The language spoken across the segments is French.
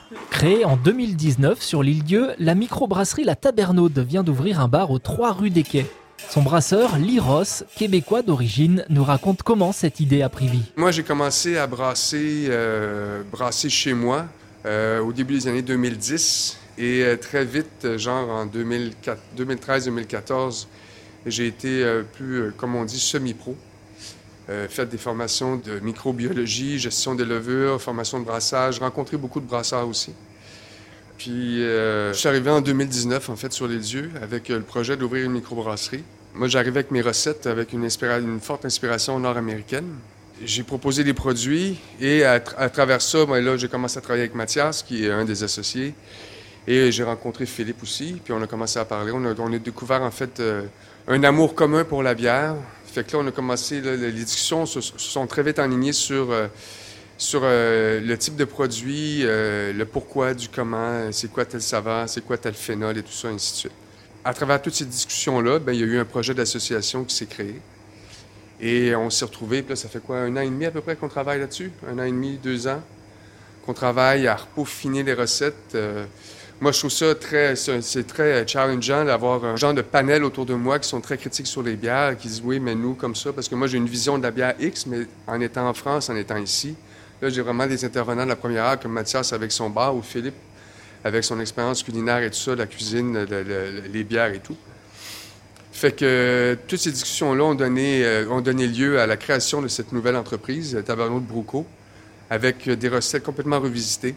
Créée en 2019 sur l'île-dieu, la microbrasserie La Tabernaude vient d'ouvrir un bar aux 3 rues des Quais. Son brasseur, Lee Ross, québécois d'origine, nous raconte comment cette idée a pris vie. Moi, j'ai commencé à brasser chez moi au début des années 2010. Et très vite, genre en 2013-2014, j'ai été plus, comme on dit, semi-pro. Fait des formations de microbiologie, gestion des levures, formation de brassage, rencontré beaucoup de brasseurs aussi. Puis, je suis arrivé en 2019, en fait, sur les dieux, avec le projet d'ouvrir une microbrasserie. Moi, j'arrivais avec mes recettes, avec une forte inspiration nord-américaine. J'ai proposé des produits et à travers ça, là, j'ai commencé à travailler avec Mathias, qui est un des associés. Et j'ai rencontré Philippe aussi, puis on a commencé à parler. On a découvert, en fait, un amour commun pour la bière. Fait que là, on a commencé, là, les discussions se sont très vite enlignées sur le type de produit, le pourquoi, du comment, c'est quoi tel saveur, c'est quoi tel phénol et tout ça, ainsi de suite. À travers toutes ces discussions-là, il y a eu un projet d'association qui s'est créé. Et on s'est retrouvés, puis là, ça fait quoi, 1 an et demi à peu près qu'on travaille là-dessus? 1 an et demi, 2 ans, qu'on travaille à peaufiner les recettes. Moi, je trouve ça c'est très challengeant d'avoir un genre de panel autour de moi qui sont très critiques sur les bières, qui disent oui, mais nous, comme ça, parce que moi, j'ai une vision de la bière X, mais en étant en France, en étant ici, là, j'ai vraiment des intervenants de la première heure, comme Mathias avec son bar, ou Philippe avec son expérience culinaire et tout ça, la cuisine, les bières et tout. Fait que toutes ces discussions-là ont donné lieu à la création de cette nouvelle entreprise, Tabernaude Bruco, avec des recettes complètement revisitées,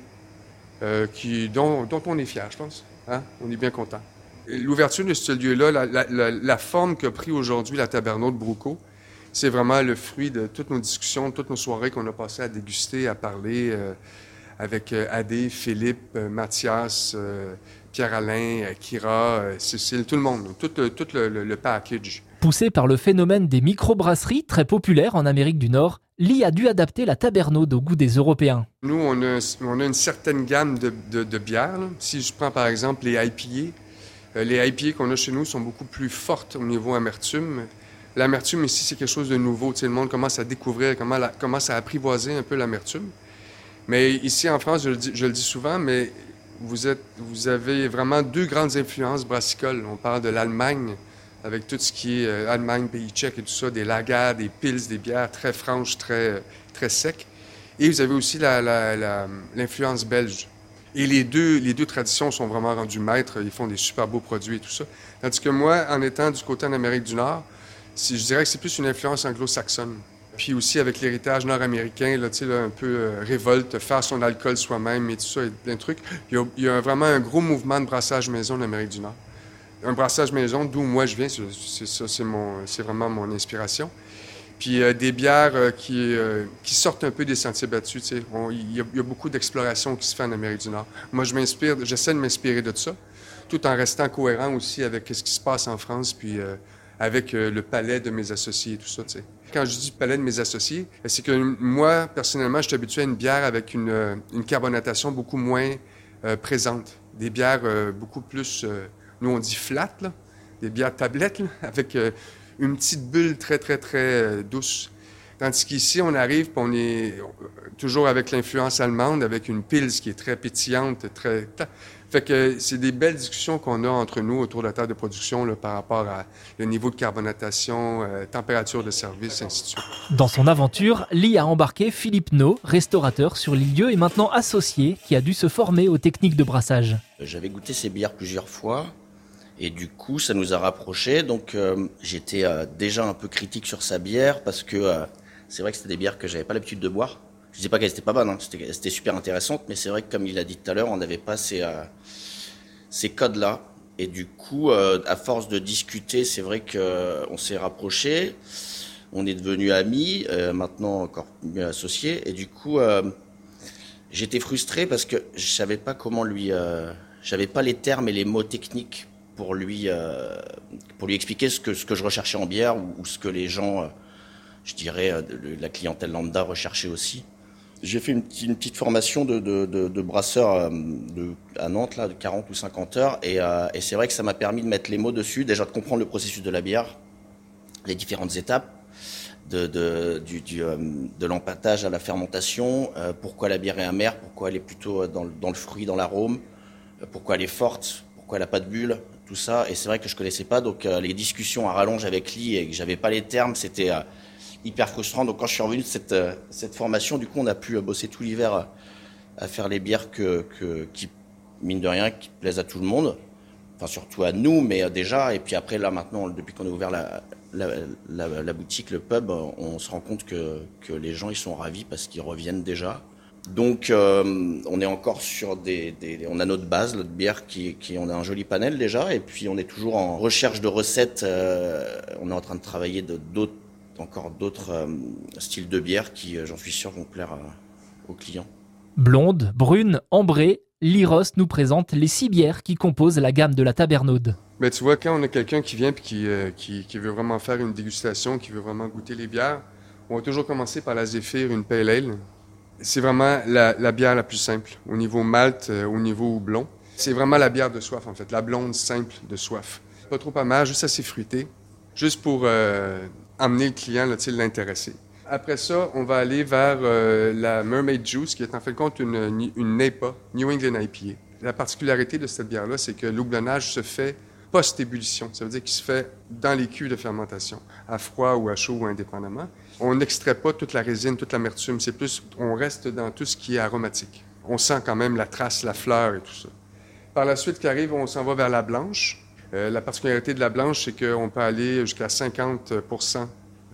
dont on est fiers, je pense. Hein? On est bien content. L'ouverture de ce lieu-là, la forme qu'a pris aujourd'hui la Tabernaude Bruco, c'est vraiment le fruit de toutes nos discussions, toutes nos soirées qu'on a passées à déguster, à parler avec Adé, Philippe, Mathias, Pierre-Alain, Kira, Cécile, tout le monde, tout le package. Poussé par le phénomène des microbrasseries, très populaires en Amérique du Nord, Lee a dû adapter la Tabernaude au goût des Européens. Nous, on a une certaine gamme de bières. Là. Si je prends par exemple les IPA, les IPA qu'on a chez nous sont beaucoup plus fortes au niveau amertume. L'amertume ici, c'est quelque chose de nouveau. Le monde commence à découvrir, commence à apprivoiser un peu l'amertume. Mais ici en France, je le dis souvent, mais vous avez vraiment 2 grandes influences brassicoles. On parle de l'Allemagne, avec tout ce qui est Allemagne, pays tchèque et tout ça, des lagers, des pils, des bières très franches, très secs. Et vous avez aussi l'influence belge. Et les deux traditions sont vraiment rendues maîtres. Ils font des super beaux produits et tout ça. Tandis que moi, en étant du côté en Amérique du Nord, je dirais que c'est plus une influence anglo-saxonne. Puis aussi avec l'héritage nord-américain, là, un peu révolte, faire son alcool soi-même et tout ça, et plein de trucs. Il y a vraiment un gros mouvement de brassage maison en Amérique du Nord. Un brassage maison, d'où moi je viens, c'est vraiment mon inspiration. Puis des bières qui sortent un peu des sentiers battus. Il y a beaucoup d'exploration qui se fait en Amérique du Nord. Moi, j'essaie de m'inspirer de ça, tout en restant cohérent aussi avec ce qui se passe en France, puis avec le palais de mes associés et tout ça. T'sais. Quand je dis palais de mes associés, c'est que moi, personnellement, je suis habitué à une bière avec une carbonatation beaucoup moins présente. Des bières beaucoup plus, nous on dit flat, là, des bières tablettes, là, avec une petite bulle très, très, très douce. Tandis qu'ici, on arrive, puis on est toujours avec l'influence allemande, avec une pils qui est très pétillante, très... Fait que c'est des belles discussions qu'on a entre nous autour de la table de production là, par rapport à le niveau de carbonatation, température de service, ainsi de suite. Dans son aventure, Lee a embarqué Philippe No, restaurateur sur l'île-dieu et maintenant associé, qui a dû se former aux techniques de brassage. J'avais goûté ces bières plusieurs fois et du coup, ça nous a rapprochés. Donc, j'étais déjà un peu critique sur sa bière parce que c'est vrai que c'était des bières que j'avais pas l'habitude de boire. Je dis pas qu'elles étaient pas bonnes, hein. C'était super intéressante, mais c'est vrai que comme il a dit tout à l'heure, on n'avait pas ces codes-là. Et du coup, à force de discuter, c'est vrai qu'on s'est rapprochés, on est devenus amis, maintenant encore mieux associés. Et du coup, j'étais frustré parce que je savais pas comment j'avais pas les termes et les mots techniques pour lui expliquer ce que je recherchais en bière ou ce que les gens, je dirais, la clientèle lambda recherchait aussi. J'ai fait une petite formation de brasseur à Nantes, là, de 40 ou 50 heures, et c'est vrai que ça m'a permis de mettre les mots dessus, déjà de comprendre le processus de la bière, les différentes étapes, de l'empâtage à la fermentation, pourquoi la bière est amère, pourquoi elle est plutôt dans le fruit, dans l'arôme, pourquoi elle est forte, pourquoi elle n'a pas de bulles, tout ça. Et c'est vrai que je connaissais pas, donc les discussions à rallonge avec Lee et que j'avais pas les termes, c'était hyper frustrant. Donc quand je suis revenu de cette formation, du coup on a pu bosser tout l'hiver à faire les bières qui, mine de rien, qui plaisent à tout le monde. Enfin surtout à nous, mais déjà. Et puis après là maintenant, depuis qu'on a ouvert la boutique, le pub, on se rend compte que les gens ils sont ravis parce qu'ils reviennent déjà. Donc on est encore sur on a notre base, notre bière on a un joli panel déjà, et puis on est toujours en recherche de recettes. On est en train de travailler encore d'autres styles de bière qui, j'en suis sûr, vont plaire aux clients. Blonde, brune, ambrée, Lyros nous présente les 6 bières qui composent la gamme de la Tabernaude. Mais tu vois, quand on a quelqu'un qui vient et qui veut vraiment faire une dégustation, qui veut vraiment goûter les bières, on va toujours commencer par la Zéphyr, une Pale Ale. C'est vraiment la bière la plus simple, au niveau malt, au niveau houblon. C'est vraiment la bière de soif, en fait, la blonde simple de soif. Pas trop amère, juste assez fruitée, juste pour amener le client, là, l'intéresser. Après ça, on va aller vers la Mermaid Juice, qui est en fait compte une NEIPA, New England IPA. La particularité de cette bière-là, c'est que l'houblonnage se fait post-ébullition. Ça veut dire qu'il se fait dans les cuves de fermentation, à froid ou à chaud ou indépendamment. On n'extrait pas toute la résine, toute l'amertume. C'est plus, on reste dans tout ce qui est aromatique. On sent quand même la trace, la fleur et tout ça. Par la suite, qu'arrive, on s'en va vers la blanche. La particularité de la blanche, c'est qu'on peut aller jusqu'à 50%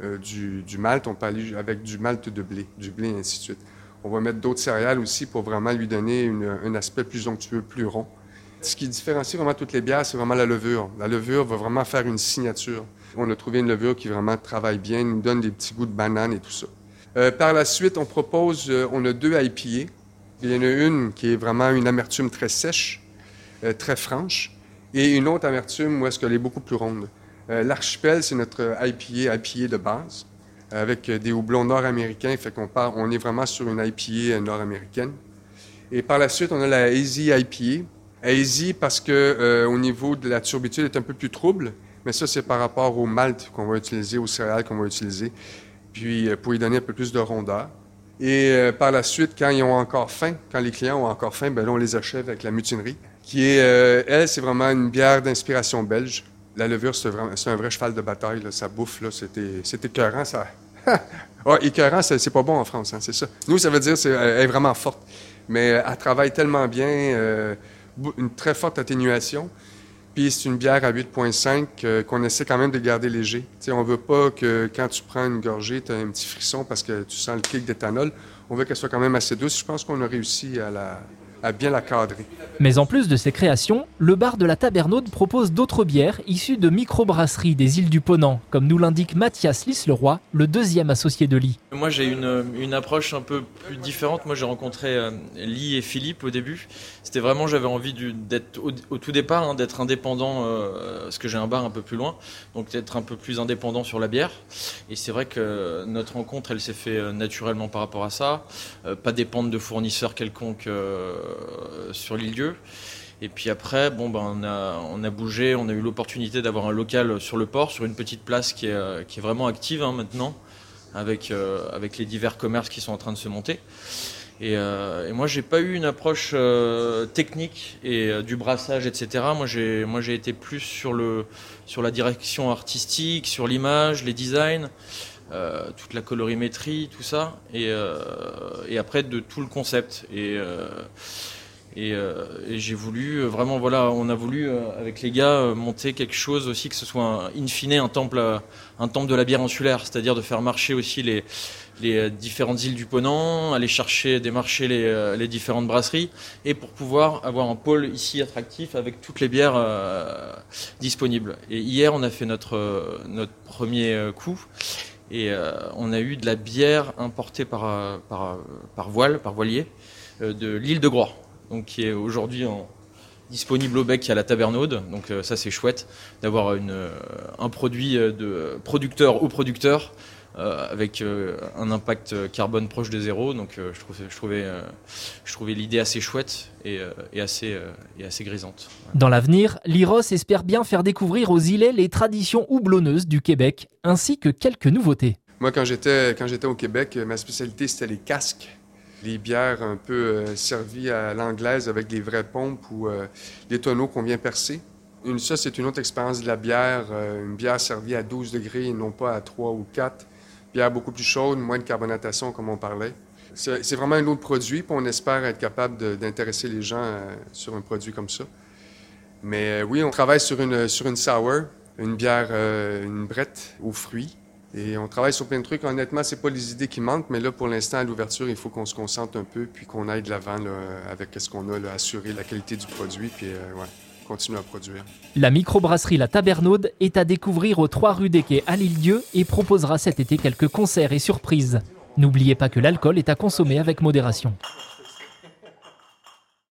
du malt. On peut aller avec du malt de blé, du blé et ainsi de suite. On va mettre d'autres céréales aussi pour vraiment lui donner un aspect plus onctueux, plus rond. Ce qui différencie vraiment toutes les bières, c'est vraiment la levure. La levure va vraiment faire une signature. On a trouvé une levure qui vraiment travaille bien, nous donne des petits goûts de banane et tout ça. Par la suite, on a 2 IPA. Il y en a une qui est vraiment une amertume très sèche, très franche, et une autre amertume où est-ce qu'elle est beaucoup plus ronde. L'Archipel, c'est notre IPA de base, avec des houblons nord-américains, fait on est vraiment sur une IPA nord-américaine. Et par la suite, on a la Hazy IPA. Hazy parce que au niveau de la turbitude, elle est un peu plus trouble, mais ça, c'est par rapport au malt qu'on va utiliser, aux céréales qu'on va utiliser, puis pour y donner un peu plus de rondeur. Et par la suite, quand ils ont encore faim, quand les clients ont encore faim, ben là, on les achève avec la mutinerie, qui est, elle, c'est vraiment une bière d'inspiration belge. La levure, c'est un vrai cheval de bataille, là. Ça bouffe, là, c'était écœurant, ça. Écœurant, c'est pas bon en France, hein, c'est ça. Nous, ça veut dire qu'elle est vraiment forte, mais elle travaille tellement bien, une très forte atténuation. Puis c'est une bière à 8,5 qu'on essaie quand même de garder léger. T'sais, on veut pas que quand tu prends une gorgée, tu as un petit frisson parce que tu sens le kick d'éthanol. On veut qu'elle soit quand même assez douce. Je pense qu'on a réussi à bien la cadrer. Mais en plus de ces créations, le bar de la Tabernaude propose d'autres bières issues de microbrasseries des îles du Ponant, comme nous l'indique Mathias Lisleroy, le 2e associé de Lee. Moi j'ai une approche un peu plus différente. Moi j'ai rencontré Lee et Philippe au début. C'était vraiment, j'avais envie d'être au tout départ, d'être indépendant, parce que j'ai un bar un peu plus loin, donc d'être un peu plus indépendant sur la bière. Et c'est vrai que notre rencontre, elle s'est fait naturellement par rapport à ça. Pas dépendre de fournisseurs quelconques sur l'île-dieu. Et puis après, on a bougé, on a eu l'opportunité d'avoir un local sur le port, sur une petite place qui est vraiment active maintenant, avec les divers commerces qui sont en train de se monter. Et moi, j'ai pas eu une approche technique et du brassage, etc. Moi, j'ai été plus sur la direction artistique, sur l'image, les designs, toute la colorimétrie, tout ça, et après de tout le concept. Et j'ai voulu vraiment, on a voulu avec les gars monter quelque chose aussi, que ce soit in fine un temple de la bière insulaire, c'est-à-dire de faire marcher aussi les différentes îles du Ponant, aller démarcher les différentes brasseries, et pour pouvoir avoir un pôle ici attractif avec toutes les bières disponibles. Et hier, on a fait notre premier coup, et on a eu de la bière importée par voilier de l'île de Groix. Donc qui est aujourd'hui disponible au bec à la Tabernaude. Donc ça c'est chouette d'avoir un produit de producteur au producteur avec un impact carbone proche de 0. Donc je trouvais l'idée assez chouette et assez grisante. Dans l'avenir, Lyros espère bien faire découvrir aux Îlets les traditions houblonneuses du Québec, ainsi que quelques nouveautés. Moi, quand j'étais au Québec, ma spécialité, c'était les casques. Les bières un peu servies à l'anglaise avec des vraies pompes ou les tonneaux qu'on vient percer. Ça, c'est une autre expérience de la bière. Une bière servie à 12 degrés et non pas à 3 ou 4. Bière beaucoup plus chaude, moins de carbonatation, comme on parlait. C'est vraiment un autre produit, puis on espère être capable d'intéresser les gens sur un produit comme ça. Mais oui, on travaille sur une sour, une bière, une brette aux fruits. Et on travaille sur plein de trucs. Honnêtement, c'est pas les idées qui manquent, mais là, pour l'instant, à l'ouverture, il faut qu'on se concentre un peu, puis qu'on aille de l'avant là, avec ce qu'on a, là, assurer la qualité du produit, puis continuer à produire. La microbrasserie La Tabernaude est à découvrir aux 3 rue des Quais à l'Île-Dieu et proposera cet été quelques concerts et surprises. N'oubliez pas que l'alcool est à consommer avec modération.